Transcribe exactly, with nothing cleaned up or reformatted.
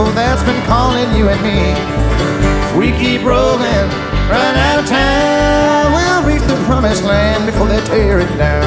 tempo that's been calling you and me. If we keep rolling, run out of time, we'll reach the promised land before they tear it down.